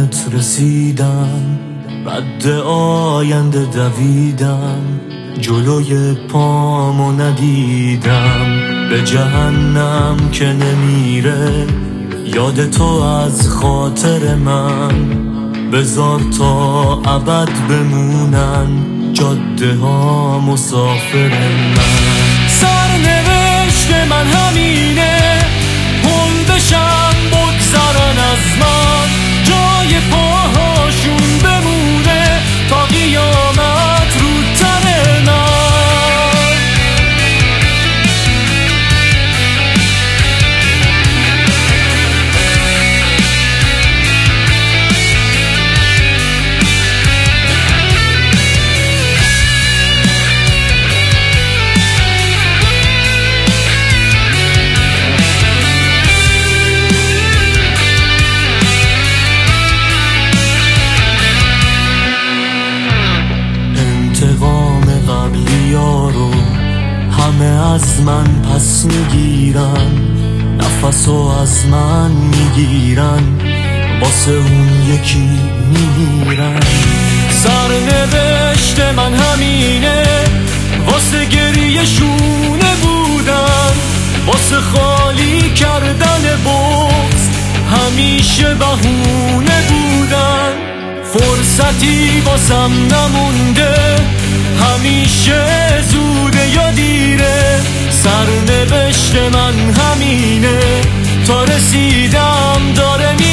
خونت رسیدم، رد آینده دویدم، جلوی پامو ندیدم. به جهنم که نمیره یاد تو از خاطر من، بذار تا ابد بمونن جاده ها مسافر من. سرنوشت من همینه، پل بشم بگذرن از من، جای پاهاشون بمونه تا قیامت رو تن من. انتقام قبلی ها رو همه از من پس میگیرن، نفسو از من میگیرن، واسه اون یکی میمیرن. سرنوشت من همینه، واسه گریه شونه بودن، واسه خالی کردن بغض همیشه بهونه بودن. فرصتی واسم نمونده، همیشه زوده یا دیره. سرنوشت من همینه، تا رسیدم داره